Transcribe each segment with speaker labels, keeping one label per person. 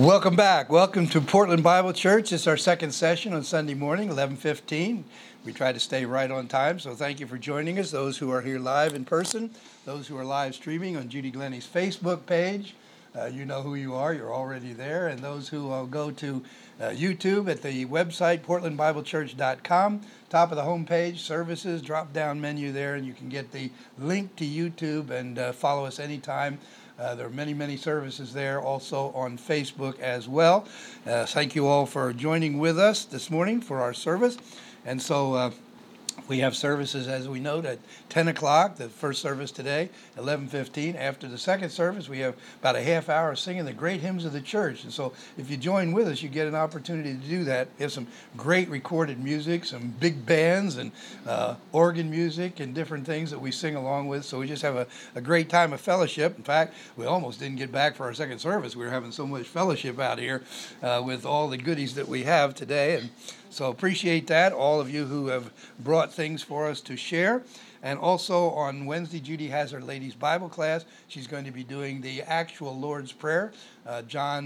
Speaker 1: Welcome back. Welcome to Portland Bible Church. It's our second session on Sunday morning, 11:15. We try to stay right on time, so thank you for joining us. Those who are here live in person, those who are live streaming on Judy Glennie's Facebook page, you know who you are. You're already there. And those who will go to YouTube at the website, portlandbiblechurch.com, top of the homepage, services, drop-down menu there, and you can get the link to YouTube and follow us anytime. There are many, many services there, also on Facebook as well. Thank you all for joining with us this morning for our service. And so we have services, as we note, at 10 o'clock, the first service today, 11:15. After the second service, we have about a half hour singing the great hymns of the church. And so if you join with us, you get an opportunity to do that. We have some great recorded music, some big bands and organ music and different things that we sing along with. So we just have a great time of fellowship. In fact, we almost didn't get back for our second service. We were having so much fellowship out here with all the goodies that we have today. And so appreciate that, all of you who have brought things for us to share. And also on Wednesday, Judy has her ladies' Bible class. She's going to be doing the actual Lord's Prayer, John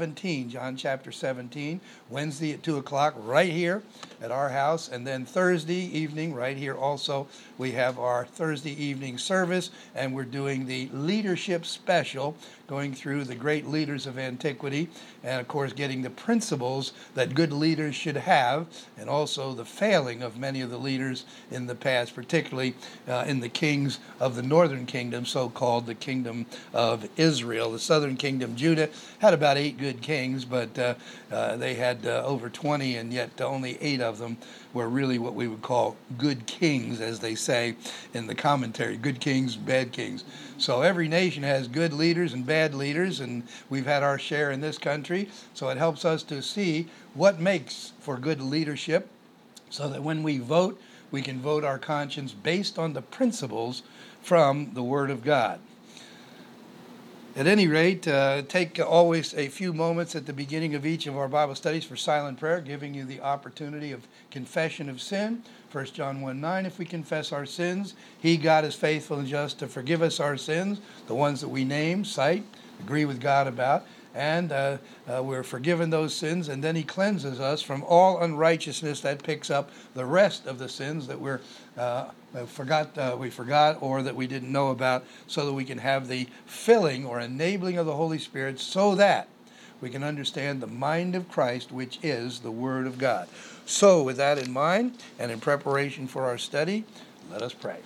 Speaker 1: chapter 17, Wednesday at 2 o'clock right here at our house. And then Thursday evening right here also, we have our Thursday evening service, and we're doing the leadership special, going through the great leaders of antiquity, and of course getting the principles that good leaders should have, and also the failing of many of the leaders in the past, particularly in the kings of the northern kingdom, so-called the kingdom of Israel. The southern kingdom, Judah, had about 8 good kings, but they had over 20, and yet only 8 of them were really what we would call good kings, as they say in the commentary. Good kings, bad kings. So every nation has good leaders and bad leaders, and we've had our share in this country. So it helps us to see what makes for good leadership, so that when we vote, we can vote our conscience based on the principles from the Word of God. At any rate, take always a few moments at the beginning of each of our Bible studies for silent prayer, giving you the opportunity of confession of sin. 1 John 1:9, if we confess our sins, He, God, is faithful and just to forgive us our sins, the ones that we name, cite, agree with God about, and we're forgiven those sins, and then He cleanses us from all unrighteousness. That picks up the rest of the sins that we forgot or that we didn't know about, so that we can have the filling or enabling of the Holy Spirit, so that we can understand the mind of Christ, which is the Word of God. So with that in mind, and in preparation for our study, let us pray.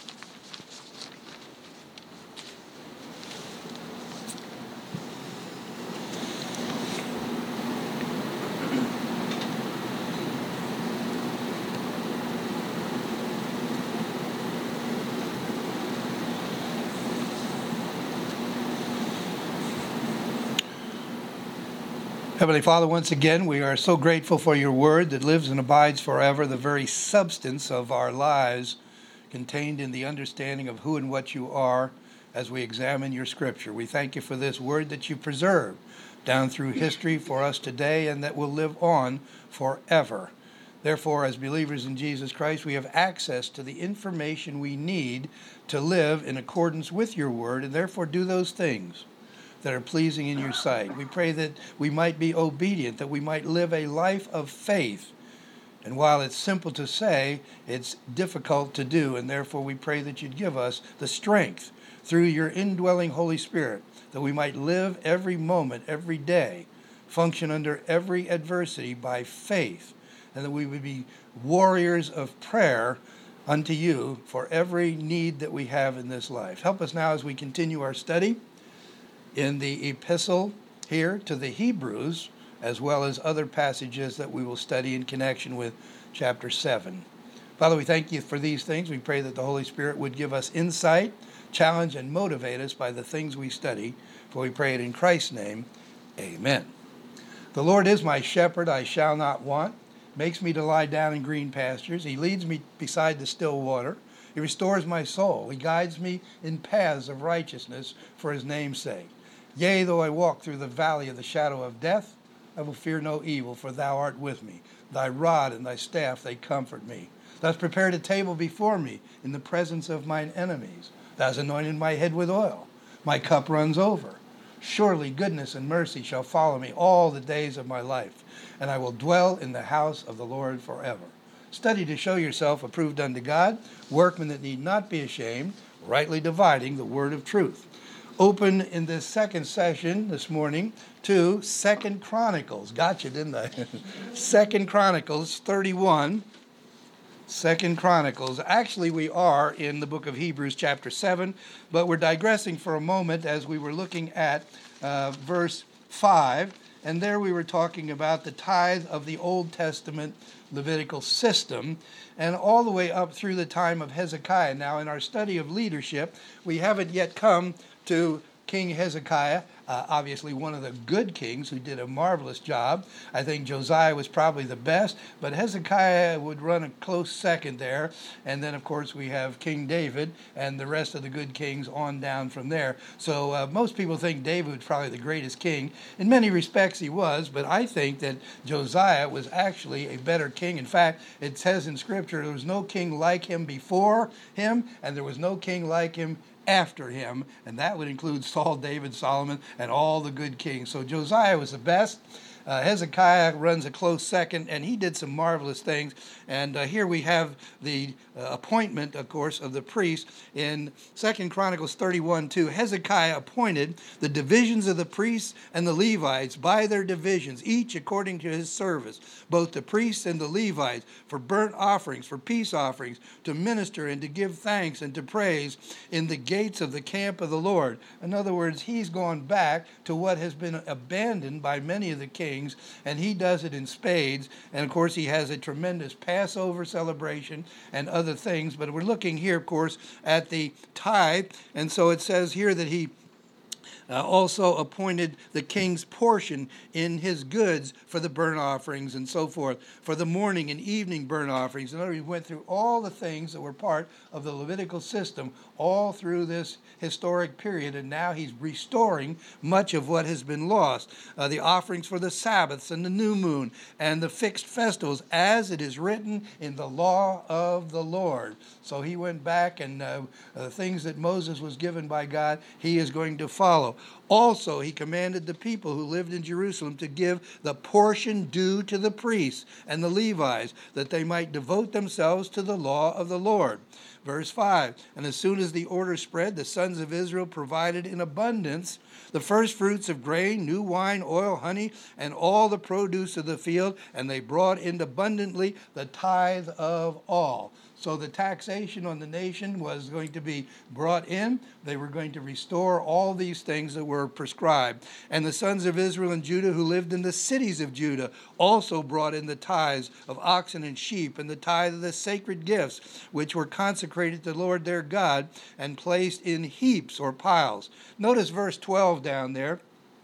Speaker 1: Heavenly Father, once again, we are so grateful for your word that lives and abides forever, the very substance of our lives contained in the understanding of who and what you are as we examine your scripture. We thank you for this word that you preserved down through history for us today and that will live on forever. Therefore, as believers in Jesus Christ, we have access to the information we need to live in accordance with your word and therefore do those things that are pleasing in your sight. We pray that we might be obedient, that we might live a life of faith. And while it's simple to say, it's difficult to do, and therefore we pray that you'd give us the strength through your indwelling Holy Spirit, that we might live every moment, every day, function under every adversity by faith, and that we would be warriors of prayer unto you for every need that we have in this life. Help us now as we continue our study in the epistle here to the Hebrews, as well as other passages that we will study in connection with chapter 7. Father, we thank you for these things. We pray that the Holy Spirit would give us insight, challenge, and motivate us by the things we study. For we pray it in Christ's name. Amen. The Lord is my shepherd, I shall not want. Makes me to lie down in green pastures. He leads me beside the still water. He restores my soul. He guides me in paths of righteousness for his name's sake. Yea, though I walk through the valley of the shadow of death, I will fear no evil, for thou art with me. Thy rod and thy staff, they comfort me. Thou hast prepared a table before me in the presence of mine enemies. Thou hast anointed my head with oil. My cup runs over. Surely goodness and mercy shall follow me all the days of my life, and I will dwell in the house of the Lord forever. Study to show yourself approved unto God, workmen that need not be ashamed, rightly dividing the word of truth. Open in this second session this morning to 2 Chronicles. Gotcha, didn't I? 2 Chronicles 31. 2 Chronicles. Actually, we are in the book of Hebrews chapter 7, but we're digressing for a moment as we were looking at verse 5, and there we were talking about the tithe of the Old Testament Levitical system, and all the way up through the time of Hezekiah. Now, in our study of leadership, we haven't yet come to King Hezekiah, obviously one of the good kings who did a marvelous job. I think Josiah was probably the best, but Hezekiah would run a close second there. And then, of course, we have King David and the rest of the good kings on down from there. So most people think David was probably the greatest king. In many respects, he was, but I think that Josiah was actually a better king. In fact, it says in Scripture, there was no king like him before him, and there was no king like him after him, and that would include Saul, David, Solomon, and all the good kings. So Josiah was the best. Hezekiah runs a close second, and he did some marvelous things. And here we have the appointment, of course, of the priests. In 2 Chronicles 31:2, Hezekiah appointed the divisions of the priests and the Levites by their divisions, each according to his service, both the priests and the Levites, for burnt offerings, for peace offerings, to minister and to give thanks and to praise in the gates of the camp of the Lord. In other words, he's gone back to what has been abandoned by many of the kings, and he does it in spades. And of course, he has a tremendous Passover celebration and other things. But we're looking here, of course, at the tithe. And so it says here that he also appointed the king's portion in his goods for the burnt offerings and so forth, for the morning and evening burnt offerings. In other words, he went through all the things that were part of the Levitical system all through this historic period, and now he's restoring much of what has been lost. The offerings for the Sabbaths and the new moon and the fixed festivals, as it is written in the law of the Lord. So he went back, and things that Moses was given by God, he is going to follow. Also, he commanded the people who lived in Jerusalem to give the portion due to the priests and the Levites, that they might devote themselves to the law of the Lord. Verse 5, and as soon as the order spread, the sons of Israel provided in abundance the first fruits of grain, new wine, oil, honey, and all the produce of the field, and they brought in abundantly the tithe of all. So the taxation on the nation was going to be brought in. They were going to restore all these things that were prescribed. And the sons of Israel and Judah who lived in the cities of Judah also brought in the tithes of oxen and sheep, and the tithe of the sacred gifts, which were consecrated to the Lord their God, and placed in heaps or piles. Notice verse 12 down there.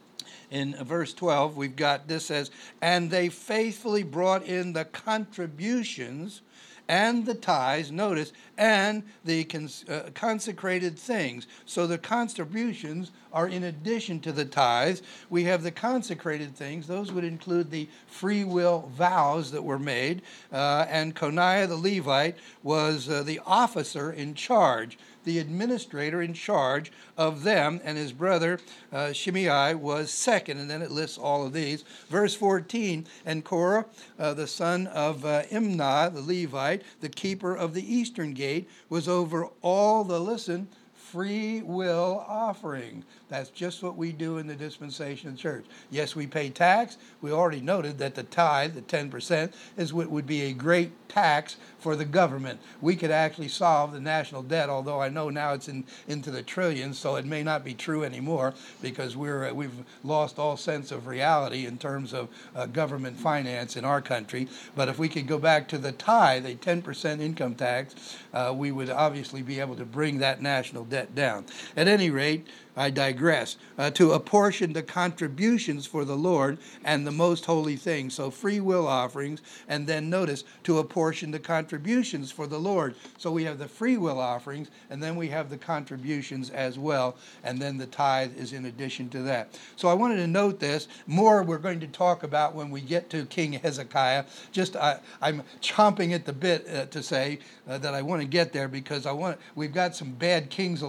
Speaker 1: In verse 12, we've got this says, and they faithfully brought in the contributions and the tithes, notice, and the consecrated things. So the contributions are in addition to the tithes. We have the consecrated things. Those would include the free will vows that were made. And Coniah the Levite was the officer in charge, the administrator in charge of them, and his brother Shimei was second. And then it lists all of these. Verse 14, and Korah, the son of Imnah, the Levite, the keeper of the eastern gate, was over all the, listen, free will offering. That's just what we do in the dispensational church. Yes, we pay tax. We already noted that the tithe, the 10%, is what would be a great tax for the government. We could actually solve the national debt, although I know now it's into the trillions, so it may not be true anymore because we've lost all sense of reality in terms of government finance in our country. But if we could go back to the tithe, a 10% income tax, we would obviously be able to bring that national debt down. At any rate, I digress, to apportion the contributions for the Lord and the most holy things. So free will offerings, and then notice, to apportion the contributions for the Lord. So we have the free will offerings, and then we have the contributions as well, and then the tithe is in addition to that. So I wanted to note this. More we're going to talk about when we get to King Hezekiah. I'm chomping at the bit to say that I want to get there because we've got some bad kings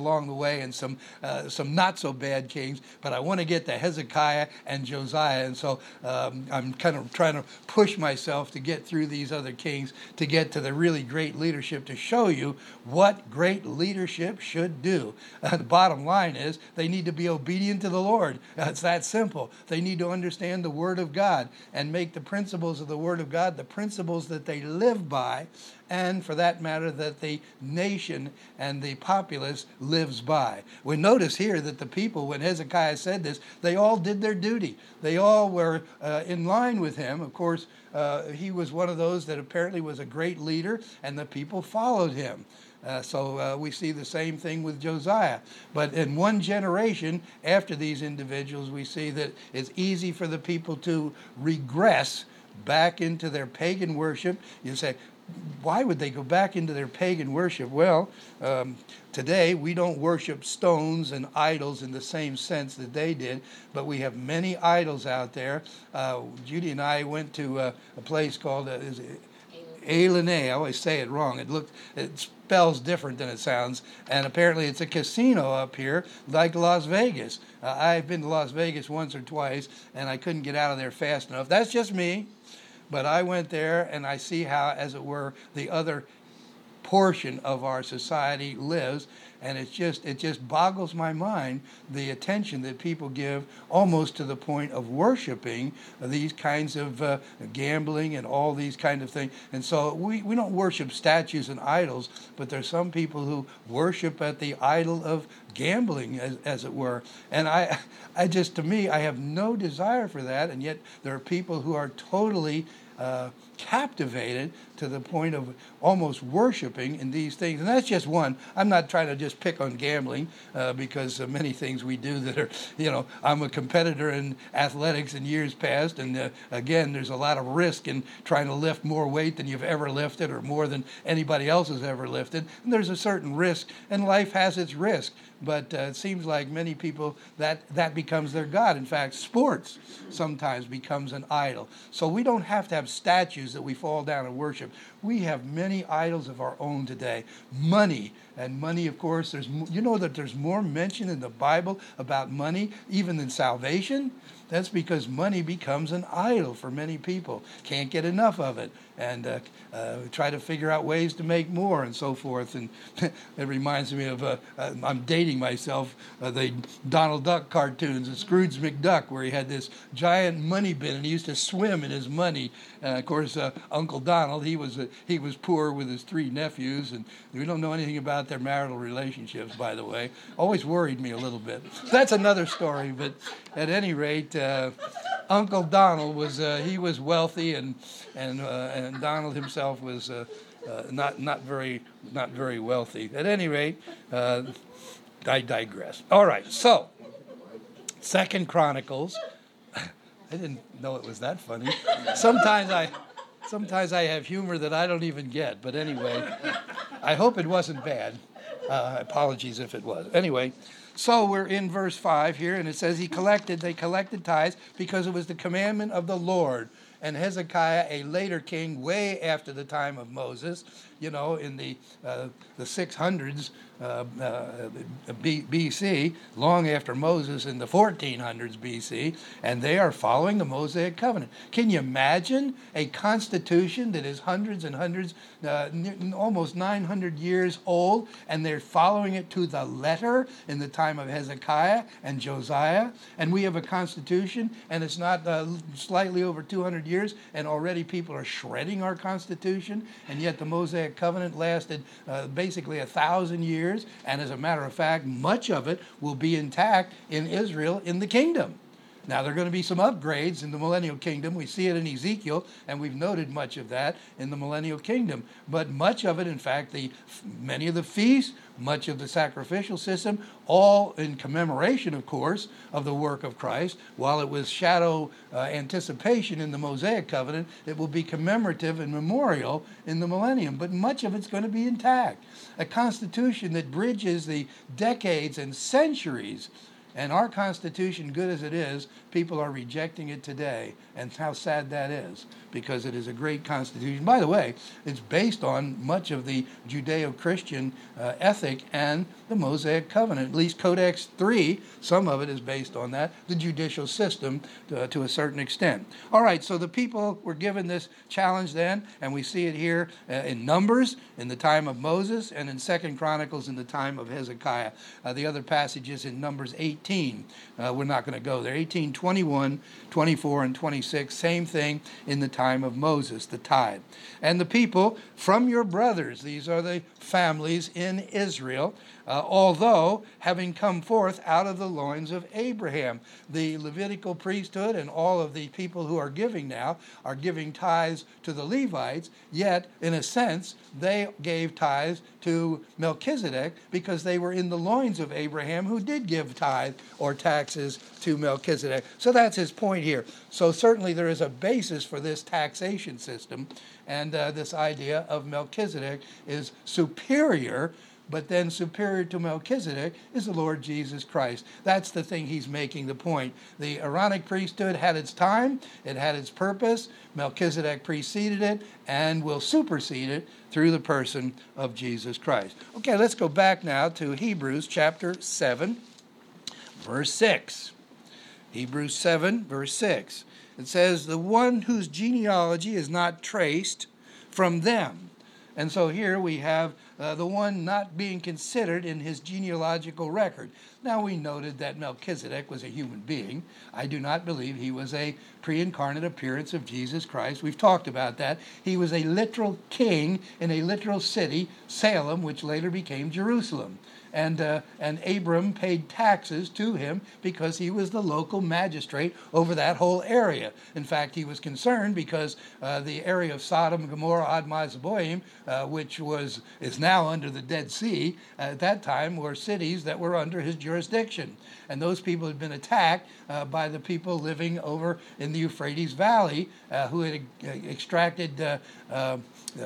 Speaker 1: along the way, and some not so bad kings. But I want to get to Hezekiah and Josiah, and so I'm kind of trying to push myself to get through these other kings to get to the really great leadership to show you what great leadership should do. The bottom line is they need to be obedient to the Lord. It's that simple. They need to understand the Word of God and make the principles of the Word of God the principles that they live by, and for that matter, that the nation and the populace lives by. We notice here that the people, when Hezekiah said this, they all did their duty. They all were in line with him. Of course, he was one of those that apparently was a great leader, and the people followed him. So we see the same thing with Josiah. But in one generation after these individuals, we see that it's easy for the people to regress back into their pagan worship. You say, why would they go back into their pagan worship? Well, today we don't worship stones and idols in the same sense that they did, but we have many idols out there. Judy and I went to a place called Ailené. I always say it wrong. It spells different than it sounds, and apparently it's a casino up here like Las Vegas. I've been to Las Vegas once or twice, and I couldn't get out of there fast enough. That's just me. But I went there, and I see how, as it were, the other portion of our society lives, and it just boggles my mind, the attention that people give, almost to the point of worshiping these kinds of gambling and all these kind of things. And so we don't worship statues and idols, but there's some people who worship at the idol of gambling, as it were. And to me, I have no desire for that, and yet there are people who are totally captivated to the point of almost worshiping in these things. And that's just one. I'm not trying to just pick on gambling because of many things we do that are, I'm a competitor in athletics in years past. And again, there's a lot of risk in trying to lift more weight than you've ever lifted or more than anybody else has ever lifted. And there's a certain risk, and life has its risk. But it seems like many people, that becomes their God. In fact, sports sometimes becomes an idol. So we don't have to have statues that we fall down and worship. We have many idols of our own today. Money, and money, of course, that there's more mention in the Bible about money even than salvation? That's because money becomes an idol for many people. Can't get enough of it, and try to figure out ways to make more and so forth. And it reminds me of, I'm dating myself, the Donald Duck cartoons, and Scrooge McDuck, where he had this giant money bin and he used to swim in his money. Of course, Uncle Donald, he was poor with his 3 nephews, and we don't know anything about their marital relationships, by the way. Always worried me a little bit. That's another story, but at any rate, Uncle Donald was wealthy, and Donald himself was not very wealthy. At any rate, I digress. All right, so 2 Chronicles. I didn't know it was that funny. Sometimes I have humor that I don't even get. But anyway, I hope it wasn't bad. Apologies if it was. Anyway, so we're in verse 5 here, and it says they collected tithes because it was the commandment of the Lord. And Hezekiah, a later king, way after the time of Moses, in the 600s BC, long after Moses in the 1400s BC, and they are following the Mosaic covenant. Can you imagine a constitution that is hundreds and hundreds, almost 900 years old, and they're following it to the letter in the time of Hezekiah and Josiah? And we have a constitution, and it's not slightly over 200 years, and already people are shredding our constitution, and yet the Mosaic covenant lasted basically 1,000 years, and as a matter of fact, much of it will be intact in Israel in the kingdom. Now, there are going to be some upgrades in the millennial kingdom. We see it in Ezekiel, and we've noted much of that in the millennial kingdom. But much of it, in fact, many of the feasts, much of the sacrificial system, all in commemoration, of course, of the work of Christ. While it was shadow anticipation in the Mosaic covenant, it will be commemorative and memorial in the millennium. But much of it's going to be intact. A constitution that bridges the decades and centuries And our Constitution, good as it is, people are rejecting it today. And how sad that is, because it is a great Constitution. By the way, it's based on much of the Judeo-Christian ethic and the Mosaic Covenant. At least Codex 3, some of it is based on that, the judicial system to a certain extent. All right, so the people were given this challenge then, and we see it here in Numbers in the time of Moses, and in 2 Chronicles in the time of Hezekiah. The other passages in Numbers 18, we're not going to go there. 18, 21, 24, and 26, same thing in the time of Moses, the tithe. And the people from your brothers, these are the families in Israel, although having come forth out of the loins of Abraham. The Levitical priesthood and all of the people who are giving now are giving tithes to the Levites, yet in a sense they gave tithes to Melchizedek because they were in the loins of Abraham, who did give tithe or taxes to Melchizedek. So that's his point here. So certainly there is a basis for this taxation system, and this idea of Melchizedek is superior. But then superior to Melchizedek is the Lord Jesus Christ. That's the thing he's making the point. The Aaronic priesthood had its time, it had its purpose. Melchizedek preceded it and will supersede it through the person of Jesus Christ. Okay, let's go back now to Hebrews chapter 7, verse 6. Hebrews 7, verse 6. It says, the one whose genealogy is not traced from them. And so here we have the one not being considered in his genealogical record. Now, we noted that Melchizedek was a human being. I do not believe he was a pre-incarnate appearance of Jesus Christ. We've talked about that. He was a literal king in a literal city, Salem, which later became Jerusalem. And Abram paid taxes to him because he was the local magistrate over that whole area. In fact, he was concerned because the area of Sodom, Gomorrah, Admah, Zeboim, which is now under the Dead Sea, at that time were cities that were under his jurisdiction. And those people had been attacked by the people living over in the Euphrates Valley who had extracted a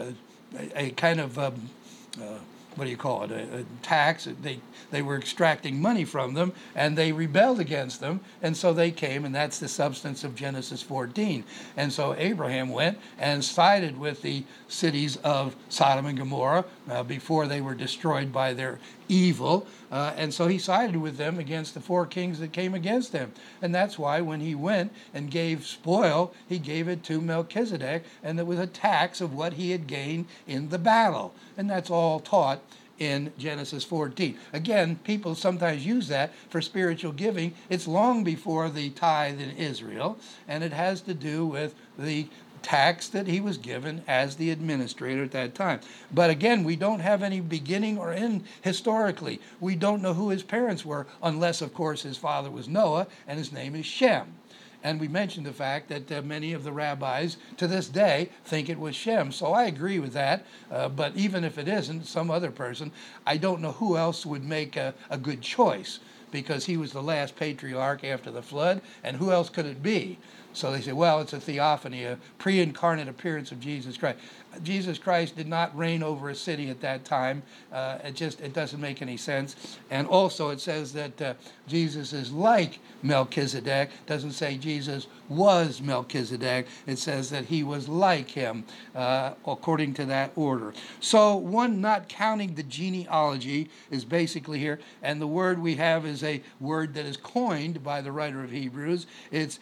Speaker 1: kind of what do you call it, a tax. They were extracting money from them, and they rebelled against them, and so they came, and that's the substance of Genesis 14. And so Abraham went and sided with the cities of Sodom and Gomorrah before they were destroyed by their evil, and so he sided with them against the four kings that came against him. And that's why when he went and gave spoil, he gave it to Melchizedek, and it was a tax of what he had gained in the battle. And that's all taught in Genesis 14. Again, people sometimes use that for spiritual giving. It's long before the tithe in Israel, and it has to do with the tax that he was given as the administrator at that time. But again, we don't have any beginning or end historically. We don't know who his parents were, unless, of course, his father was Noah, and his name is Shem. And we mentioned the fact that many of the rabbis to this day think it was Shem. So I agree with that. But even if it isn't, some other person, I don't know who else would make a good choice, because he was the last patriarch after the flood, and who else could it be? So they say, well, it's a theophany, a pre-incarnate appearance of Jesus Christ. Jesus Christ did not reign over a city at that time. It doesn't make any sense. And also it says that Jesus is like Melchizedek. It doesn't say Jesus was Melchizedek. It says that he was like him according to that order. So one not counting the genealogy is basically here. And the word we have is a word that is coined by the writer of Hebrews. It's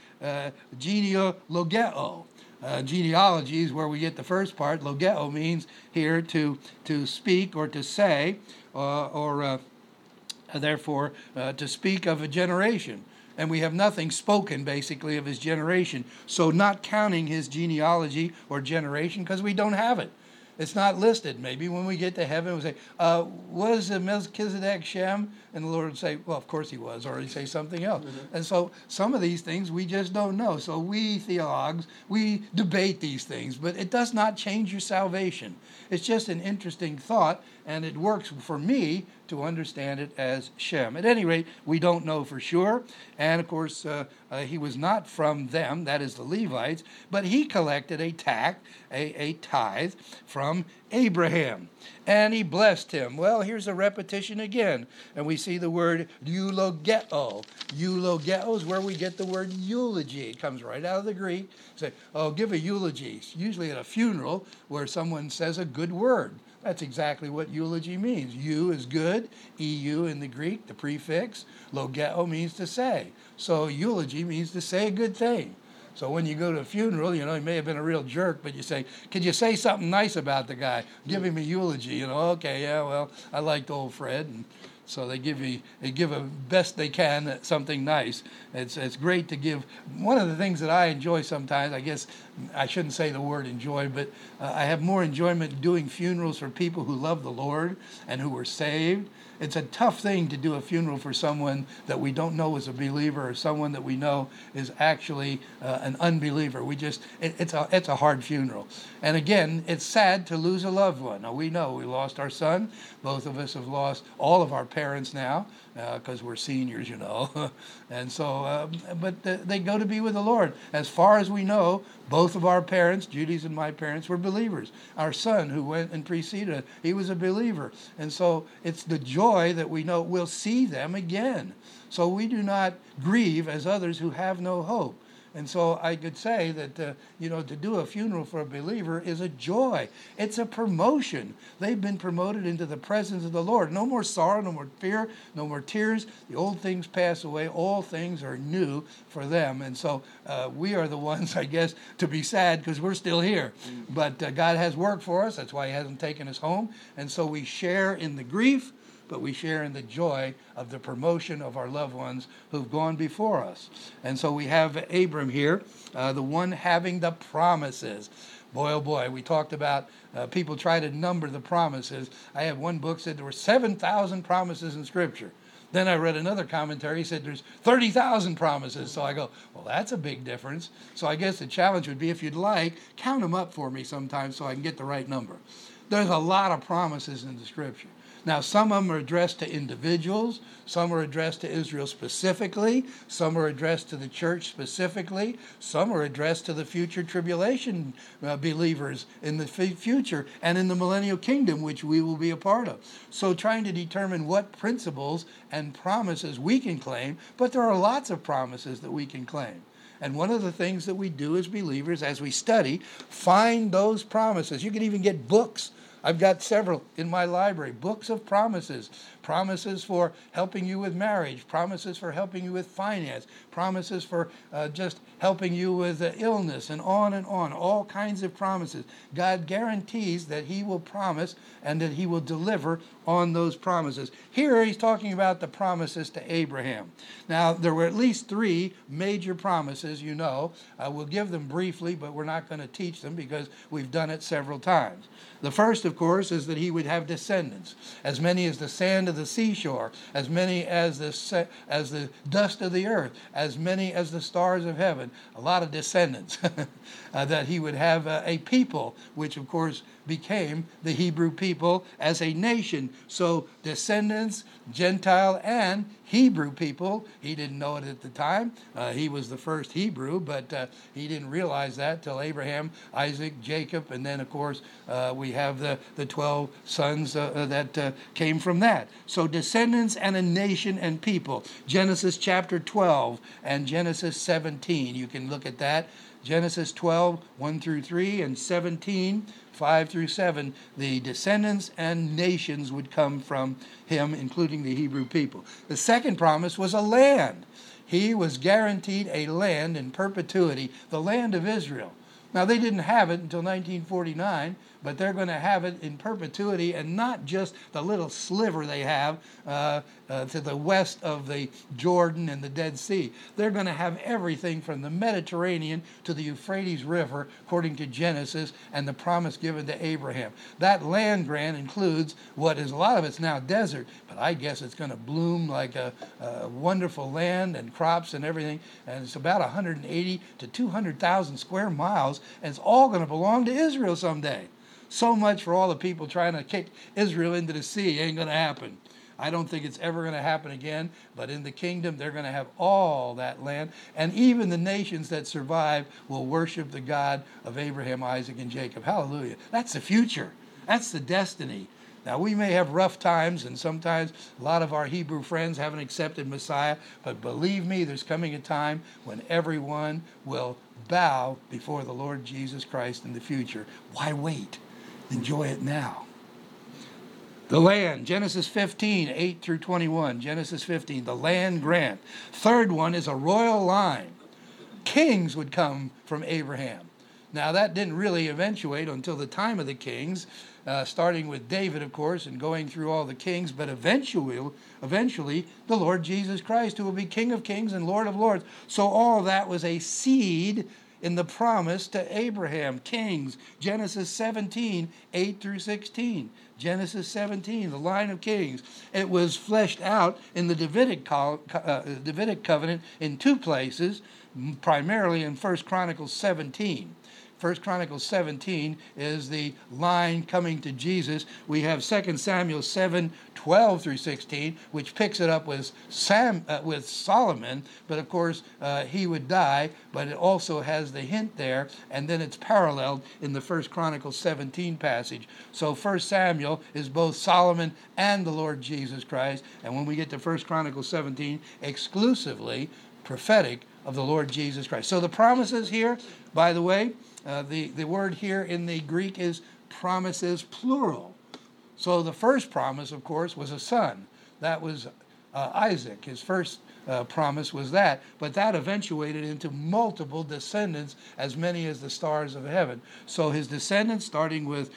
Speaker 1: genealogeo. Genealogy is where we get the first part. Logeo means here to speak or to say, or therefore to speak of a generation. And we have nothing spoken, basically, of his generation. So not counting his genealogy or generation, because we don't have it. It's not listed. Maybe when we get to heaven, we'll say, was Melchizedek Shem? And the Lord would say, well, of course he was, or he'd say something else. Mm-hmm. And so some of these things we just don't know. So we theologues, we debate these things, but it does not change your salvation. It's just an interesting thought, and it works for me to understand it as Shem. At any rate, we don't know for sure. And of course, He was not from them, that is the Levites, but he collected a tithe from Abraham, and he blessed him. Well, here's a repetition again, and we see the word eulogeo. Eulogeo is where we get the word eulogy. It comes right out of the Greek. Say, oh, give a eulogy. It's usually at a funeral where someone says a good word. That's exactly what eulogy means. Eu is good, eu in the Greek, the prefix. Logeo means to say. So eulogy means to say a good thing. So when you go to a funeral, he may have been a real jerk, but you say, could you say something nice about the guy? Give him a eulogy. Okay, yeah, well, I liked old Fred. And so they give a best they can something nice. It's great to give. One of the things that I enjoy sometimes, I guess I shouldn't say the word enjoy, but I have more enjoyment doing funerals for people who love the Lord and who were saved. It's a tough thing to do a funeral for someone that we don't know is a believer or someone that we know is actually an unbeliever. It's a hard funeral. And again, it's sad to lose a loved one. Now, we know we lost our son. Both of us have lost all of our parents now because we're seniors, And so, but they go to be with the Lord. As far as we know, both of our parents, Judy's and my parents, were believers. Our son, who went and preceded us, he was a believer. And so it's the joy that we know we'll see them again. So we do not grieve as others who have no hope. And so I could say that, to do a funeral for a believer is a joy. It's a promotion. They've been promoted into the presence of the Lord. No more sorrow, no more fear, no more tears. The old things pass away. All things are new for them. And so we are the ones, I guess, to be sad because we're still here. But God has work for us. That's why he hasn't taken us home. And so we share in the grief, but we share in the joy of the promotion of our loved ones who've gone before us. And so we have Abram here, the one having the promises. Boy, oh boy, we talked about people try to number the promises. I have one book said there were 7,000 promises in Scripture. Then I read another commentary, said there's 30,000 promises. So I go, well, that's a big difference. So I guess the challenge would be, if you'd like, count them up for me sometime so I can get the right number. There's a lot of promises in the Scripture. Now, some of them are addressed to individuals, some are addressed to Israel specifically, some are addressed to the church specifically, some are addressed to the future tribulation believers in the future and in the millennial kingdom, which we will be a part of. So trying to determine what principles and promises we can claim, but there are lots of promises that we can claim. And one of the things that we do as believers, as we study, find those promises. You can even get books. I've got several in my library, books of promises. Promises for helping you with marriage, promises for helping you with finance, promises for just helping you with illness, and on, all kinds of promises. God guarantees that he will promise and that he will deliver on those promises. Here he's talking about the promises to Abraham. Now, there were at least 3 major promises, We'll give them briefly, but we're not going to teach them because we've done it several times. The first, of course, is that he would have descendants, as many as the sand of the seashore, as many as the dust of the earth, as many as the stars of heaven. A lot of descendants. That he would have a people, which of course became the Hebrew people as a nation. So descendants, Gentile and Hebrew people. He didn't know it at the time. He was the first Hebrew, but he didn't realize that till Abraham, Isaac, Jacob, and then of course we have the 12 sons that came from that. So descendants and a nation and people. Genesis chapter 12 and Genesis 17. You can look at that. Genesis 12, 1 through 3, and 17, 5 through 7, the descendants and nations would come from him, including the Hebrew people. The second promise was a land. He was guaranteed a land in perpetuity, the land of Israel. Now, they didn't have it until 1949, but they're going to have it in perpetuity, and not just the little sliver they have to the west of the Jordan and the Dead Sea. They're going to have everything from the Mediterranean to the Euphrates River, according to Genesis, and the promise given to Abraham. That land grant includes what is, a lot of it's now desert, but I guess it's going to bloom like a wonderful land and crops and everything, and it's about 180 to 200,000 square miles, and it's all going to belong to Israel someday. So much for all the people trying to kick Israel into the sea. Ain't going to happen. I don't think it's ever going to happen again, but in the kingdom, they're going to have all that land. And even the nations that survive will worship the God of Abraham, Isaac, and Jacob. Hallelujah. That's the future. That's the destiny. Now, we may have rough times, and sometimes a lot of our Hebrew friends haven't accepted Messiah, but believe me, there's coming a time when everyone will bow before the Lord Jesus Christ in the future. Why wait? Enjoy it now. The land, Genesis 15, 8 through 21. Genesis 15, the land grant. Third one is a royal line. Kings would come from Abraham. Now, that didn't really eventuate until the time of the kings, starting with David, of course, and going through all the kings, but eventually, the Lord Jesus Christ, who will be King of kings and Lord of lords. So all that was a seed in the promise to Abraham. Kings, Genesis 17, 8 through 16. Genesis 17, the line of kings. It was fleshed out in the Davidic covenant in two places, primarily in 1 Chronicles 17. 1 Chronicles 17 is the line coming to Jesus. We have 2 Samuel 7, 12 through 16, which picks it up with Solomon, but of course he would die, but it also has the hint there, and then it's paralleled in the 1 Chronicles 17 passage. So 1 Samuel is both Solomon and the Lord Jesus Christ, and when we get to 1 Chronicles 17, exclusively prophetic of the Lord Jesus Christ. So the promises here, by the way, the word here in the Greek is promises plural. So the first promise, of course, was a son. That was Isaac. His first promise was that. But that eventuated into multiple descendants, as many as the stars of heaven. So his descendants, starting with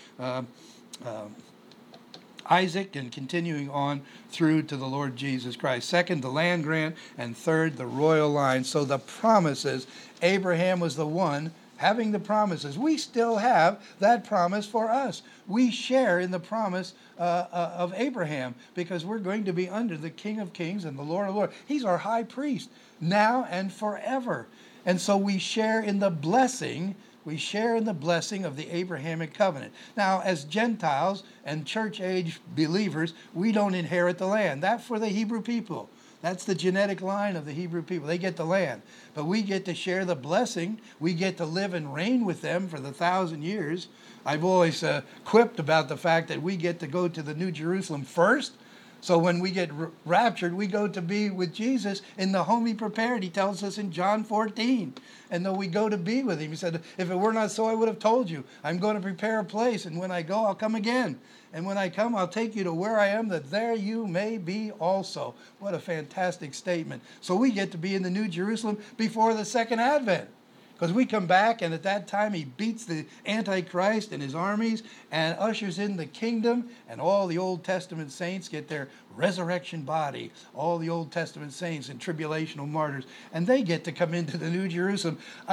Speaker 1: Isaac and continuing on through to the Lord Jesus Christ. Second, the land grant. And third, the royal line. So the promises, Abraham was the one having the promises. We still have that promise for us. We share in the promise of Abraham because we're going to be under the King of Kings and the Lord of Lords. He's our high priest now and forever. And so we share in the blessing. We share in the blessing of the Abrahamic covenant. Now, as Gentiles and church-age believers, we don't inherit the land. That's for the Hebrew people. That's the genetic line of the Hebrew people. They get the land. But we get to share the blessing. We get to live and reign with them for the 1,000 years. I've always quipped about the fact that we get to go to the New Jerusalem first. So when we get raptured, we go to be with Jesus in the home he prepared. He tells us in John 14. And though we go to be with him, he said, if it were not so, I would have told you. I'm going to prepare a place, and when I go, I'll come again. And when I come, I'll take you to where I am, that there you may be also. What a fantastic statement. So we get to be in the New Jerusalem before the second advent. Because we come back, and at that time he beats the Antichrist and his armies and ushers in the kingdom, and all the Old Testament saints get their resurrection body, all the Old Testament saints and tribulational martyrs, and they get to come into the New Jerusalem. I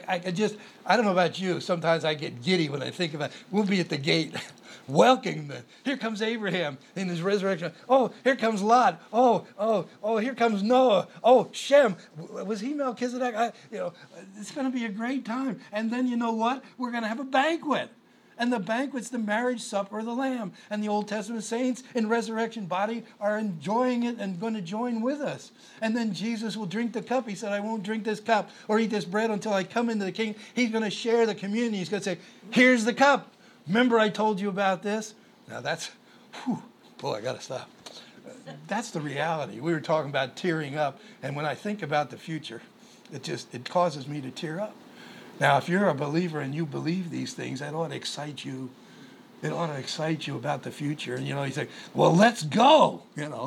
Speaker 1: don't know about you, sometimes I get giddy when I think about it. We'll be at the gate welcoming them. Here comes Abraham in his resurrection. Oh, here comes Lot. Oh, here comes Noah. Oh, Shem. Was he Melchizedek? It's going to be a great time. And then you know what? We're going to have a banquet. And the banquet's the marriage supper of the Lamb. And the Old Testament saints in resurrection body are enjoying it and going to join with us. And then Jesus will drink the cup. He said, I won't drink this cup or eat this bread until I come into the kingdom. He's going to share the communion. He's going to say, here's the cup. Remember I told you about this? Now that's, I got to stop. That's the reality. We were talking about tearing up. And when I think about the future, it causes me to tear up. Now, if you're a believer and you believe these things, that ought to excite you. It ought to excite you about the future. And, you say, well, let's go.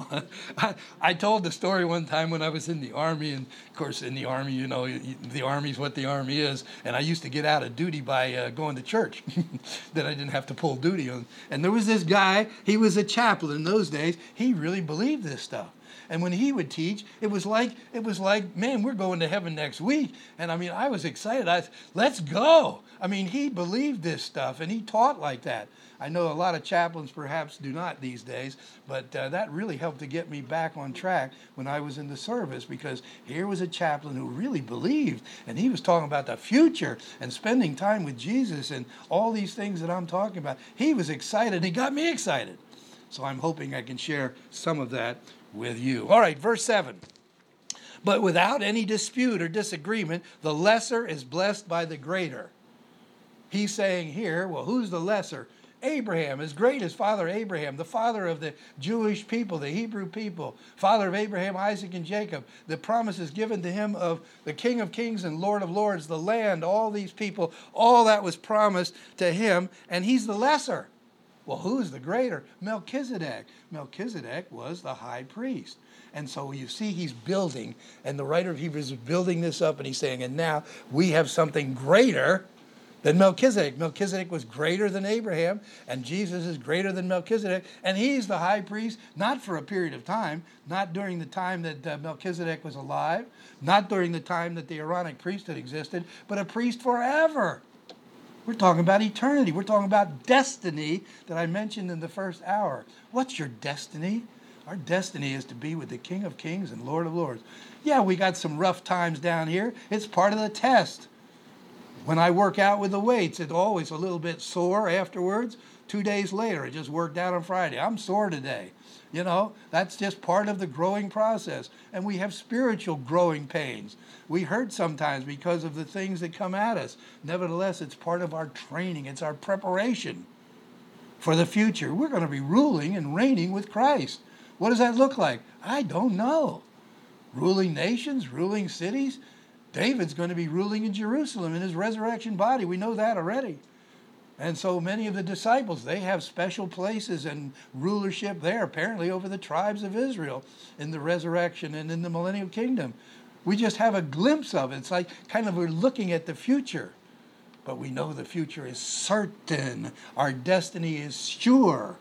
Speaker 1: I told the story one time when I was in the Army. And, of course, in the Army, the Army's what the Army is. And I used to get out of duty by going to church. That I didn't have to pull duty on. And there was this guy. He was a chaplain in those days. He really believed this stuff. And when he would teach, it was like, man, we're going to heaven next week. And I was excited. Let's go. He believed this stuff, and he taught like that. I know a lot of chaplains perhaps do not these days, but that really helped to get me back on track when I was in the service, because here was a chaplain who really believed, and he was talking about the future and spending time with Jesus and all these things that I'm talking about. He was excited. He got me excited. So I'm hoping I can share some of that with you. All right, verse 7. But without any dispute or disagreement, the lesser is blessed by the greater. He's saying here, well, who's the lesser? Abraham, as great as Father Abraham, the father of the Jewish people, the Hebrew people, father of Abraham, Isaac, and Jacob. The promises given to him of the King of Kings and Lord of Lords, the land, all these people, all that was promised to him, and he's the lesser. Well, who's the greater? Melchizedek. Melchizedek was the high priest. And so you see he's building, and the writer of Hebrews is building this up, and he's saying, and now we have something greater than Melchizedek. Melchizedek was greater than Abraham, and Jesus is greater than Melchizedek, and he's the high priest, not for a period of time, not during the time that Melchizedek was alive, not during the time that the Aaronic priesthood existed, but a priest forever. We're talking about eternity. We're talking about destiny that I mentioned in the first hour. What's your destiny? Our destiny is to be with the King of Kings and Lord of Lords. Yeah, we got some rough times down here. It's part of the test. When I work out with the weights, it's always a little bit sore afterwards. 2 days later, I just worked out on Friday. I'm sore today. You know, that's just part of the growing process. And we have spiritual growing pains. We hurt sometimes because of the things that come at us. Nevertheless, it's part of our training. It's our preparation for the future. We're going to be ruling and reigning with Christ. What does that look like? I don't know. Ruling nations, ruling cities. David's going to be ruling in Jerusalem in his resurrection body. We know that already. And so many of the disciples, they have special places and rulership there, apparently over the tribes of Israel in the resurrection and in the millennial kingdom. We just have a glimpse of it. It's like kind of we're looking at the future. But we know the future is certain. Our destiny is sure.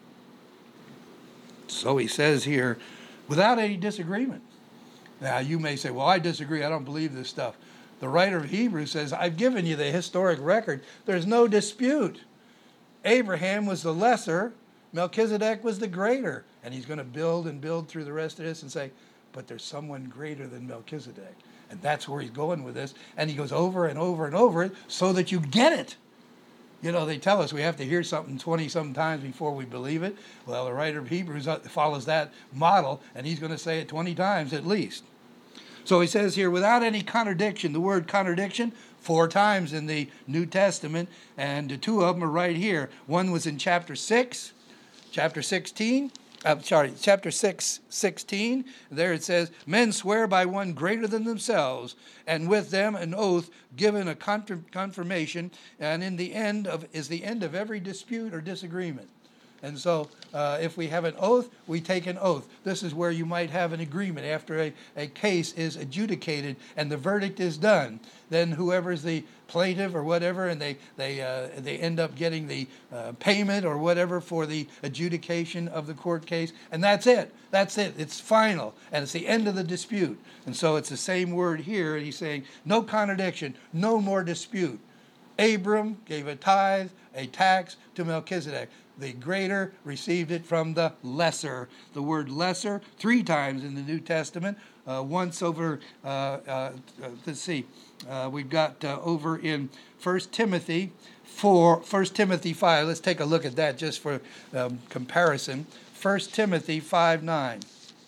Speaker 1: So he says here, without any disagreement. Now, you may say, well, I disagree. I don't believe this stuff. The writer of Hebrews says, I've given you the historic record. There's no dispute. Abraham was the lesser. Melchizedek was the greater. And he's going to build and build through the rest of this and say, but there's someone greater than Melchizedek. And that's where he's going with this. And he goes over and over and over it so that you get it. You know, they tell us we have to hear something 20-some times before we believe it. Well, the writer of Hebrews follows that model, and he's going to say it 20 times at least. So he says here, without any contradiction, the word contradiction, 4 times in the New Testament, and 2 of them are right here. One was in chapter 6, chapter 16, chapter 6, 16. There it says, men swear by one greater than themselves, and with them an oath given a confirmation, and in the end is the end of every dispute or disagreement. And so if we have an oath, we take an oath. This is where you might have an agreement after a case is adjudicated and the verdict is done. Then whoever's the plaintiff or whatever, and they end up getting the payment or whatever for the adjudication of the court case. And that's it. That's it. It's final. And it's the end of the dispute. And so it's the same word here. And he's saying no contradiction, no more dispute. Abram gave a tithe, a tax to Melchizedek. The greater received it from the lesser. The word lesser 3 times in the New Testament. Once over, let's see, we've got over in 1 Timothy 4, 1 Timothy 5. Let's take a look at that just for comparison. 1 Timothy 5:9.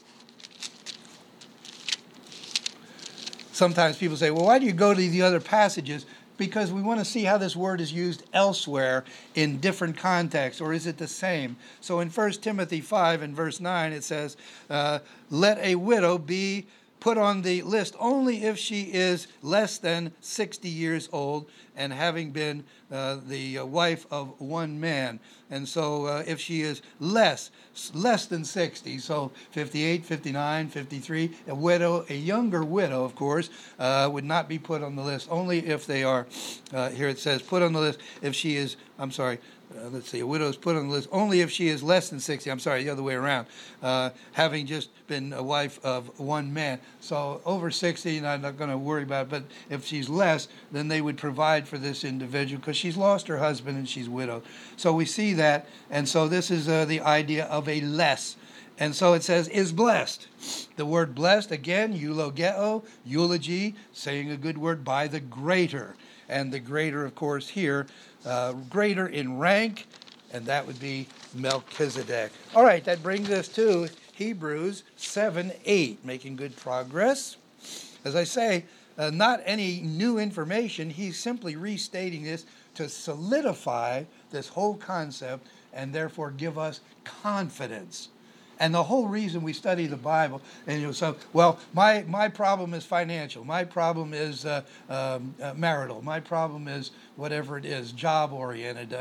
Speaker 1: Sometimes people say, well, why do you go to the other passages? Because we want to see how this word is used elsewhere in different contexts, or is it the same? So in 1 Timothy 5 and verse 9, it says, let a widow be put on the list only if she is less than 60 years old and having been the wife of one man. And so if she is less than 60, so 58, 59, 53, a widow, a younger widow, of course, would not be put on the list, only if they are, here it says, put on the list if she is, let's see, a widow is put on the list only if she is less than 60. The other way around. Having just been a wife of one man. So over 60, I'm not going to worry about it, but if she's less, then they would provide for this individual because she's lost her husband and she's widowed. So we see that, and so this is the idea of a less. And so it says, is blessed. The word blessed, again, eulogeo, eulogy, saying a good word by the greater. And the greater, of course, here, greater in rank, and that would be Melchizedek. All right, that brings us to Hebrews 7:8, making good progress. As I say, not any new information. He's simply restating this to solidify this whole concept and therefore give us confidence. And the whole reason we study the Bible, and my problem is financial, my problem is marital, my problem is whatever it is, job oriented.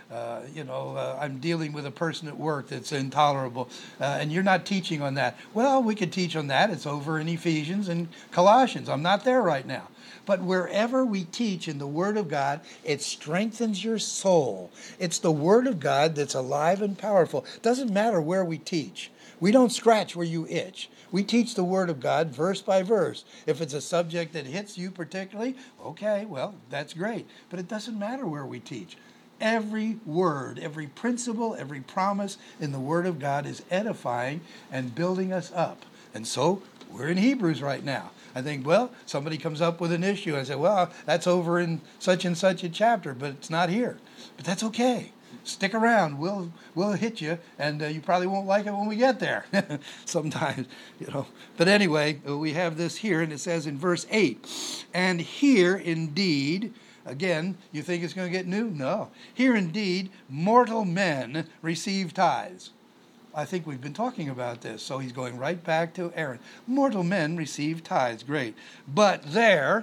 Speaker 1: I'm dealing with a person at work that's intolerable, and you're not teaching on that. Well, we could teach on that. It's over in Ephesians and Colossians. I'm not there right now. But wherever we teach in the Word of God, it strengthens your soul. It's the Word of God that's alive and powerful. It doesn't matter where we teach. We don't scratch where you itch. We teach the Word of God verse by verse. If it's a subject that hits you particularly, okay, well, that's great. But it doesn't matter where we teach. Every word, every principle, every promise in the Word of God is edifying and building us up. And so we're in Hebrews right now. I think, well, somebody comes up with an issue. I say, well, that's over in such and such a chapter, but it's not here. But that's okay. Stick around. We'll hit you, and you probably won't like it when we get there. Sometimes, But anyway, we have this here, and it says in verse 8, and here indeed, again, you think it's going to get new? No. Here indeed, mortal men receive tithes. I think we've been talking about this, so he's going right back to Aaron. Mortal men receive tithes, great. But there,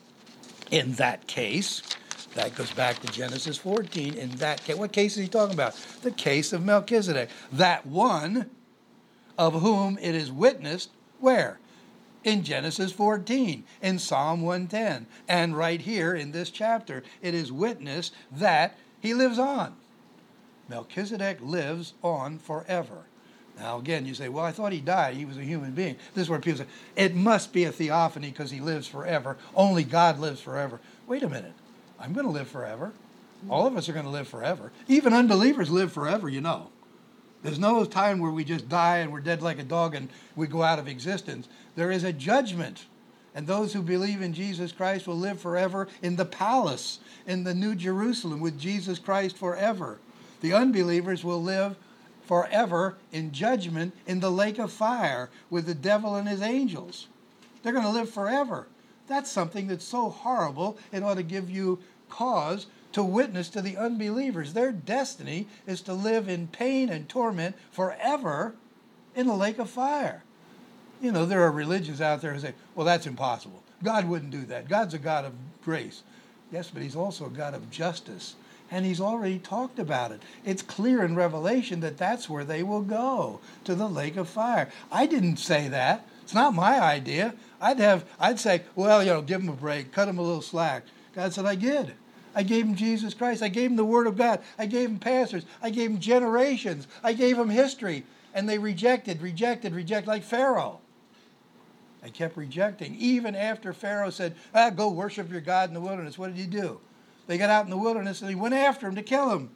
Speaker 1: in that case, that goes back to Genesis 14. In that case, what case is he talking about? The case of Melchizedek. That one of whom it is witnessed, where? In Genesis 14, in Psalm 110. And right here in this chapter, it is witnessed that he lives on. Melchizedek lives on forever. Now again, you say, well, I thought he died. He was a human being. This is where people say, it must be a theophany because he lives forever. Only God lives forever. Wait a minute. I'm going to live forever. All of us are going to live forever. Even unbelievers live forever, There's no time where we just die and we're dead like a dog and we go out of existence. There is a judgment. And those who believe in Jesus Christ will live forever in the palace, in the New Jerusalem with Jesus Christ forever. The unbelievers will live forever in judgment in the lake of fire with the devil and his angels. They're going to live forever. That's something that's so horrible, it ought to give you cause to witness to the unbelievers. Their destiny is to live in pain and torment forever in the lake of fire. There are religions out there who say, well, that's impossible. God wouldn't do that. God's a God of grace. Yes, but he's also a God of justice. And he's already talked about it. It's clear in Revelation that that's where they will go, to the lake of fire. I didn't say that. It's not my idea. I'd say, well, give him a break, cut him a little slack. God said, I did. I gave him Jesus Christ. I gave him the Word of God. I gave him pastors. I gave him generations. I gave him history. And they rejected like Pharaoh. They kept rejecting. Even after Pharaoh said, go worship your God in the wilderness. What did he do? They got out in the wilderness and he went after him to kill him.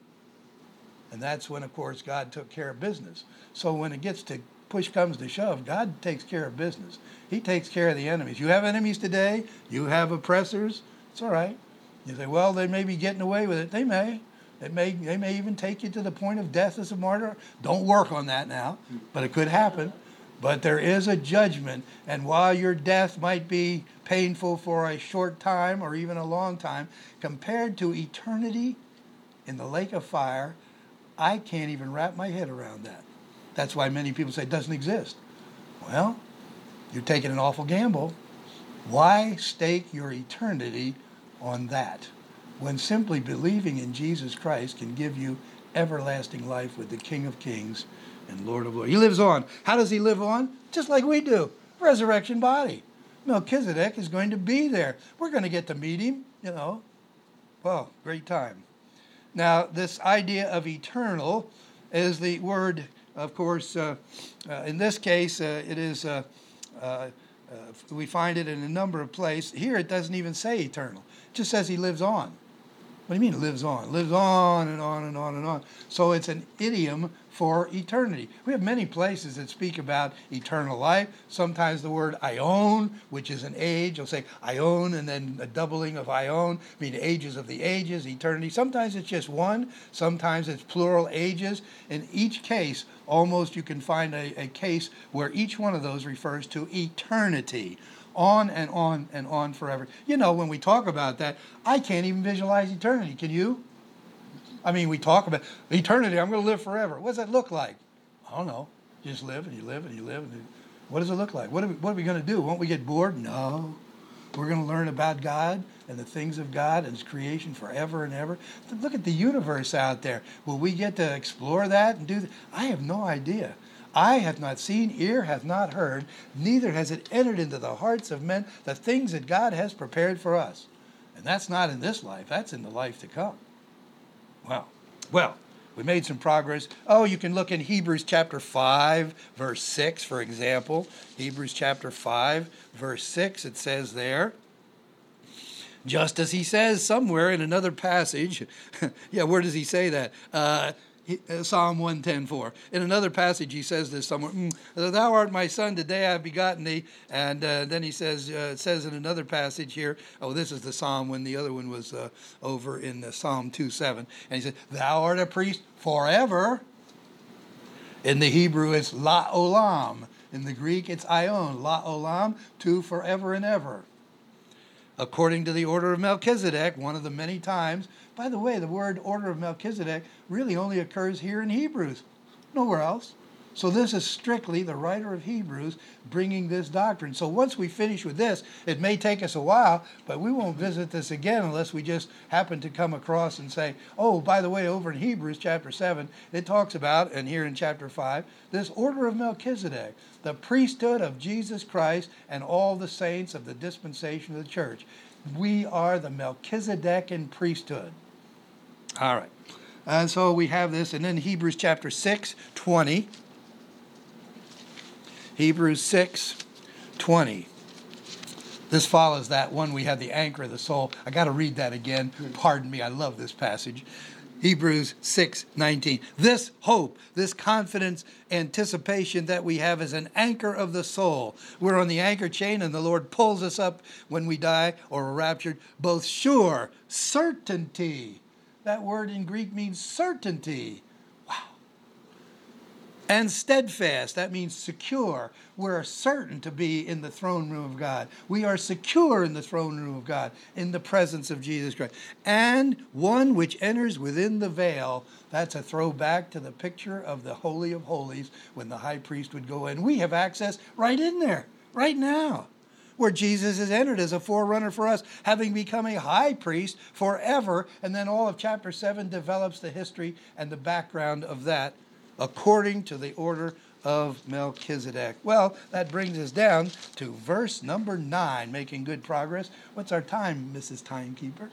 Speaker 1: And that's when, of course, God took care of business. So when it gets to push comes to shove, God takes care of business. He takes care of the enemies. You have enemies today. You have oppressors. It's all right. You say, well, they may be getting away with it. They may. They may even take you to the point of death as a martyr. Don't work on that now, but it could happen. But there is a judgment, and while your death might be painful for a short time or even a long time, compared to eternity in the lake of fire, I can't even wrap my head around that. That's why many people say it doesn't exist. Well, you're taking an awful gamble. Why stake your eternity on that when simply believing in Jesus Christ can give you everlasting life with the King of Kings and Lord of Lords? He lives on. How does he live on? Just like we do. Resurrection body. Melchizedek is going to be there. We're going to get to meet him, Well, great time. Now, this idea of eternal is the word, of course, in this case, it is, we find it in a number of places. Here it doesn't even say eternal. It just says he lives on. What do you mean it lives on? It lives on and on and on and on. So it's an idiom for eternity. We have many places that speak about eternal life. Sometimes the word aion, which is an age, you'll say aion and then a doubling of aion, meaning ages of the ages, eternity. Sometimes it's just one. Sometimes it's plural ages. In each case, almost you can find a case where each one of those refers to eternity. On and on and on forever. You know, when we talk about that, I can't even visualize eternity. Can you? I mean, we talk about eternity. I'm going to live forever. What does that look like? I don't know. You just live and you live and you live. What does it look like? What are we going to do? Won't we get bored? No. We're going to learn about God and the things of God and His creation forever and ever. Look at the universe out there. Will we get to explore that and do that? I have no idea. Eye hath not seen, ear hath not heard, neither has it entered into the hearts of men the things that God has prepared for us. And that's not in this life, that's in the life to come. Wow. Well, we made some progress. Oh, you can look in Hebrews chapter 5, verse 6, for example. Hebrews chapter 5, verse 6, it says there, just as he says somewhere in another passage. Yeah, where does he say that? Psalm 110:4. In another passage, he says this somewhere. Thou art my son; today I have begotten thee. And then he says, it says in another passage here. Oh, this is the psalm when the other one was over in Psalm 2:7. And he said, "Thou art a priest forever." In the Hebrew, it's la olam. In the Greek, it's aion. La olam, to forever and ever. According to the order of Melchizedek, one of the many times. By the way, the word order of Melchizedek really only occurs here in Hebrews, nowhere else. So this is strictly the writer of Hebrews bringing this doctrine. So once we finish with this, it may take us a while, but we won't visit this again unless we just happen to come across and say, oh, by the way, over in Hebrews chapter 7, it talks about, and here in chapter 5, this order of Melchizedek, the priesthood of Jesus Christ and all the saints of the dispensation of the church. We are the Melchizedekan priesthood. All right. And so we have this, and then Hebrews chapter 6:20. Hebrews 6:20. This follows that one. We have the anchor of the soul. I got to read that again. Pardon me. I love this passage. Hebrews 6:19. This hope, this confidence, anticipation that we have is an anchor of the soul. We're on the anchor chain and the Lord pulls us up when we die or are raptured. Both sure, certainty. That word in Greek means certainty. Wow. And steadfast, that means secure. We're certain to be in the throne room of God. We are secure in the throne room of God, in the presence of Jesus Christ. And one which enters within the veil, that's a throwback to the picture of the Holy of Holies when the high priest would go in. We have access right in there, right now, where Jesus has entered as a forerunner for us, having become a high priest forever. And then all of chapter 7 develops the history and the background of that according to the order of Melchizedek. Well, that brings us down to verse number 9, making good progress. What's our time, Mrs. Timekeeper?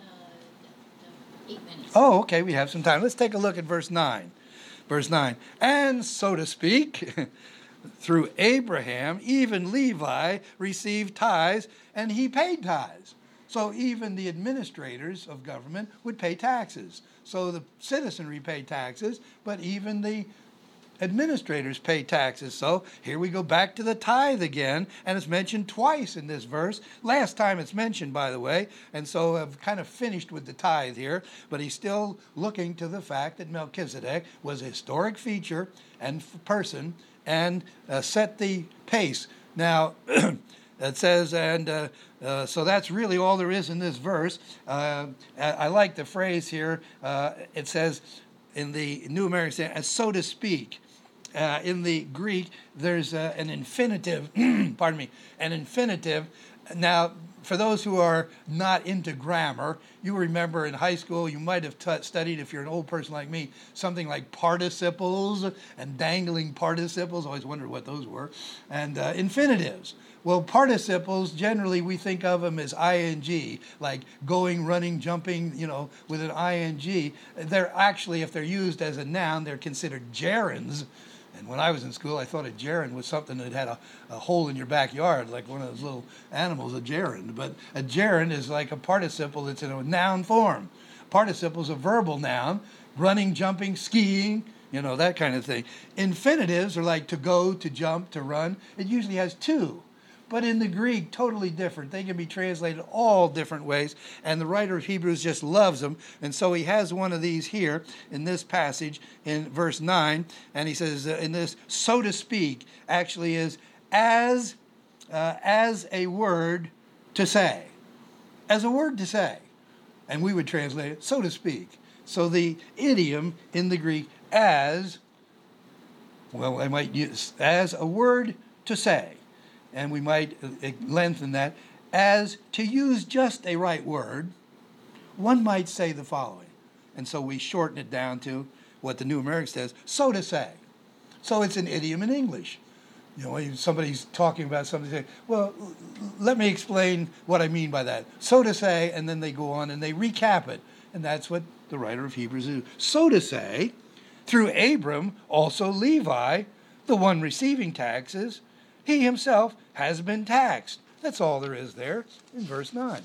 Speaker 2: 8 minutes.
Speaker 1: Oh, okay, we have some time. Let's take a look at verse 9. Verse 9, and so to speak, through Abraham, even Levi received tithes, and he paid tithes. So even the administrators of government would pay taxes. So the citizenry paid taxes, but even the administrators pay taxes. So here we go back to the tithe again, and it's mentioned twice in this verse. Last time it's mentioned, by the way, and so I've kind of finished with the tithe here, but he's still looking to the fact that Melchizedek was a historic feature and person and set the pace. Now, it says, and so that's really all there is in this verse. I like the phrase here. It says in the New American Standard, as so to speak. In the Greek, there's an infinitive, pardon me, an infinitive. Now, for those who are not into grammar, you remember in high school, you might have studied, if you're an old person like me, something like participles and dangling participles. Always wondered what those were. And infinitives. Well, participles, generally we think of them as ing, like going, running, jumping, with an ing. They're actually, if they're used as a noun, they're considered gerunds. And when I was in school, I thought a gerund was something that had a hole in your backyard, like one of those little animals, a gerund. But a gerund is like a participle that's in a noun form. Participle's a verbal noun, running, jumping, skiing, that kind of thing. Infinitives are like to go, to jump, to run. It usually has two. But in the Greek, totally different. They can be translated all different ways, and the writer of Hebrews just loves them. And so he has one of these here in this passage in verse 9, and he says, in this, so to speak, actually is as a word to say. As a word to say. And we would translate it, so to speak. So the idiom in the Greek, I might use as a word to say. And we might lengthen that as to use just a right word. One might say the following. And so we shorten it down to what the New American says, so to say. So it's an idiom in English. Somebody's talking about something, say, well, let me explain what I mean by that. So to say, and then they go on and they recap it. And that's what the writer of Hebrews is. So to say, through Abram, also Levi, the one receiving taxes, he himself has been taxed. That's all there is there in verse 9.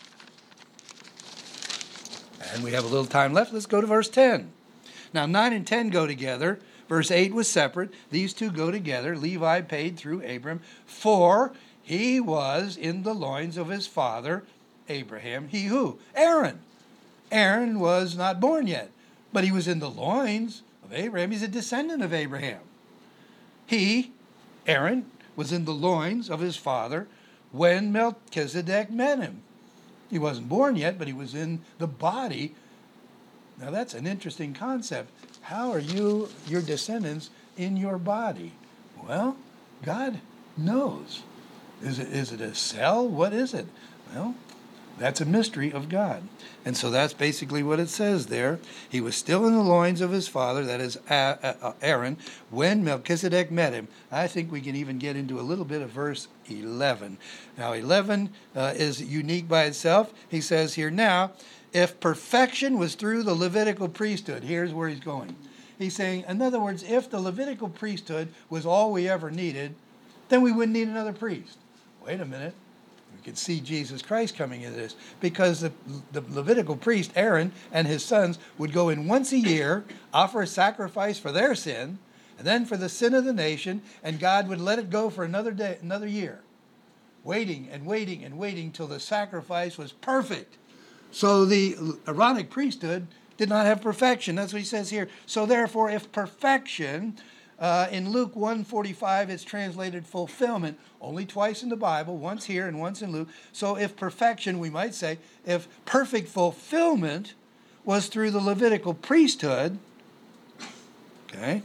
Speaker 1: And we have a little time left. Let's go to verse 10. Now, 9 and 10 go together. Verse 8 was separate. These two go together. Levi paid through Abram, for he was in the loins of his father, Abraham. He who? Aaron. Aaron was not born yet, but he was in the loins of Abraham. He's a descendant of Abraham. He, Aaron, was in the loins of his father when Melchizedek met him. He wasn't born yet, but he was in the body. Now that's an interesting concept. How are your descendants in your body? Well, God knows. Is it a cell? What is it? Well, that's a mystery of God. And so that's basically what it says there. He was still in the loins of his father, that is Aaron, when Melchizedek met him. I think we can even get into a little bit of verse 11. Now 11 is unique by itself. He says here, now, if perfection was through the Levitical priesthood, here's where he's going. He's saying, in other words, if the Levitical priesthood was all we ever needed, then we wouldn't need another priest. Wait a minute. We can see Jesus Christ coming into this, because the Levitical priest, Aaron, and his sons would go in once a year, offer a sacrifice for their sin, and then for the sin of the nation, and God would let it go for another day, another year, waiting and waiting and waiting till the sacrifice was perfect. So the Aaronic priesthood did not have perfection. That's what he says here. So therefore, if perfection, in Luke 1:45, it's translated fulfillment, only twice in the Bible, once here and once in Luke. So if perfection, we might say, if perfect fulfillment was through the Levitical priesthood, okay,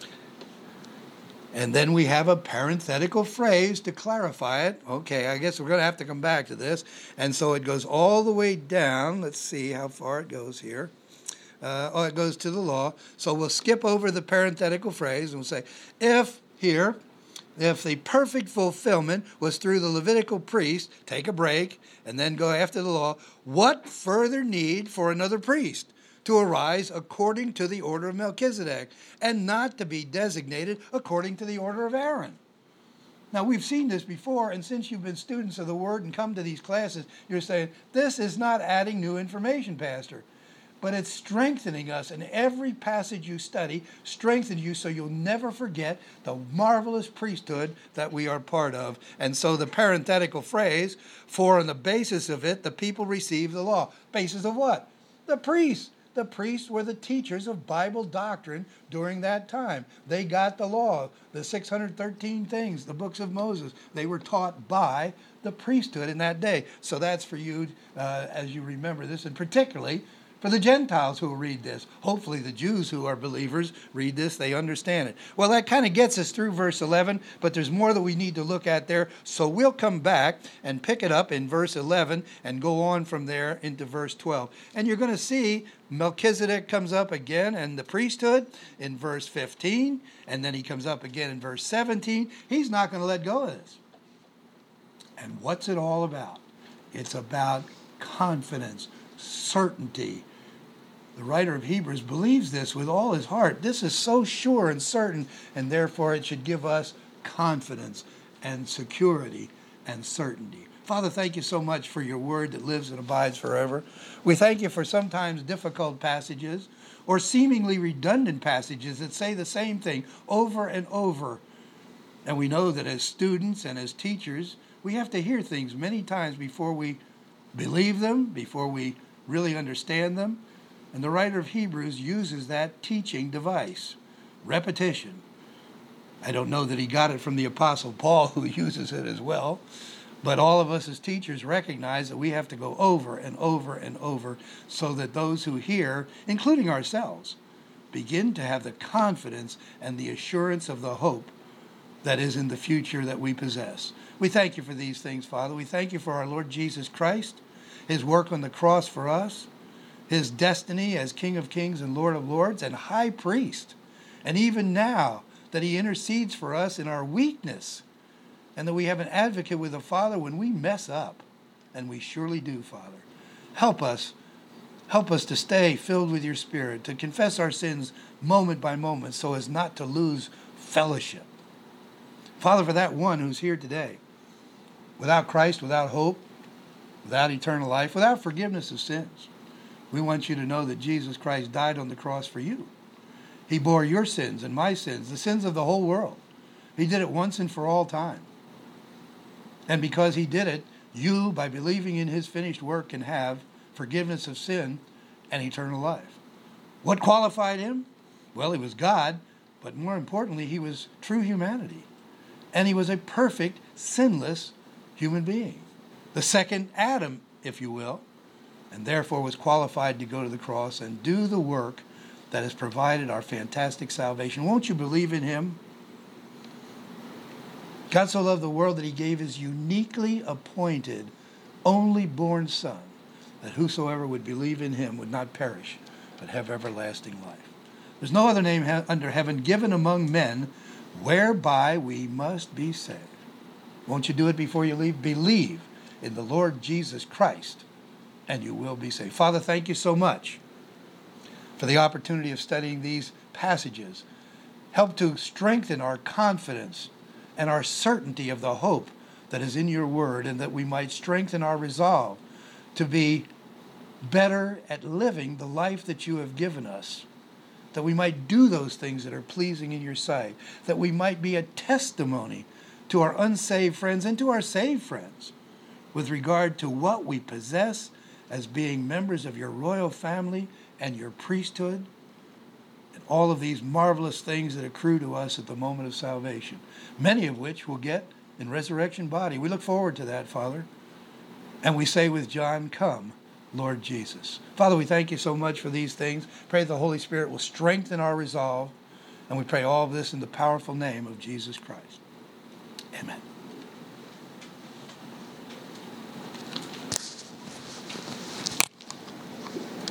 Speaker 1: and then we have a parenthetical phrase to clarify it. Okay, I guess we're going to have to come back to this. And so it goes all the way down. Let's see how far it goes here. It goes to the law. So we'll skip over the parenthetical phrase and we'll say, if the perfect fulfillment was through the Levitical priest, take a break, and then go after the law, what further need for another priest to arise according to the order of Melchizedek, and not to be designated according to the order of Aaron? Now, we've seen this before, and since you've been students of the Word and come to these classes, you're saying, this is not adding new information, Pastor. But it's strengthening us, and every passage you study strengthens you so you'll never forget the marvelous priesthood that we are part of. And so the parenthetical phrase, for on the basis of it, the people receive the law. Basis of what? The priests. The priests were the teachers of Bible doctrine during that time. They got the law, the 613 things, the books of Moses. They were taught by the priesthood in that day. So that's for you as you remember this, and particularly for the Gentiles who read this. Hopefully the Jews who are believers read this, they understand it. Well, that kind of gets us through verse 11, but there's more that we need to look at there. So we'll come back and pick it up in verse 11 and go on from there into verse 12. And you're going to see Melchizedek comes up again and the priesthood in verse 15, and then he comes up again in verse 17. He's not going to let go of this. And what's it all about? It's about confidence, certainty. The writer of Hebrews believes this with all his heart. This is so sure and certain, and therefore it should give us confidence and security and certainty. Father, thank you so much for your word that lives and abides forever. We thank you for sometimes difficult passages or seemingly redundant passages that say the same thing over and over. And we know that as students and as teachers, we have to hear things many times before we believe them, before we really understand them. And the writer of Hebrews uses that teaching device, repetition. I don't know that he got it from the Apostle Paul, who uses it as well. But all of us as teachers recognize that we have to go over and over and over so that those who hear, including ourselves, begin to have the confidence and the assurance of the hope that is in the future that we possess. We thank you for these things, Father. We thank you for our Lord Jesus Christ, his work on the cross for us, his destiny as King of Kings and Lord of Lords and High Priest, and even now that he intercedes for us in our weakness, and that we have an advocate with the Father when we mess up, and we surely do, Father. Help us to stay filled with your Spirit, to confess our sins moment by moment so as not to lose fellowship. Father, for that one who's here today, without Christ, without hope, without eternal life, without forgiveness of sins, we want you to know that Jesus Christ died on the cross for you. He bore your sins and my sins, the sins of the whole world. He did it once and for all time. And because he did it, you, by believing in his finished work, can have forgiveness of sin and eternal life. What qualified him? Well, he was God, but more importantly, he was true humanity. And he was a perfect, sinless human being. The second Adam, if you will, and therefore was qualified to go to the cross and do the work that has provided our fantastic salvation. Won't you believe in him? God so loved the world that he gave his uniquely appointed, only born Son, that whosoever would believe in him would not perish, but have everlasting life. There's no other name under heaven given among men whereby we must be saved. Won't you do it before you leave? Believe in the Lord Jesus Christ, and you will be saved. Father, thank you so much for the opportunity of studying these passages. Help to strengthen our confidence and our certainty of the hope that is in your word, and that we might strengthen our resolve to be better at living the life that you have given us, that we might do those things that are pleasing in your sight, that we might be a testimony to our unsaved friends and to our saved friends with regard to what we possess as being members of your royal family and your priesthood, and all of these marvelous things that accrue to us at the moment of salvation, many of which we'll get in resurrection body. We look forward to that, Father. And we say with John, come, Lord Jesus. Father, we thank you so much for these things. Pray the Holy Spirit will strengthen our resolve. And we pray all of this in the powerful name of Jesus Christ. Amen.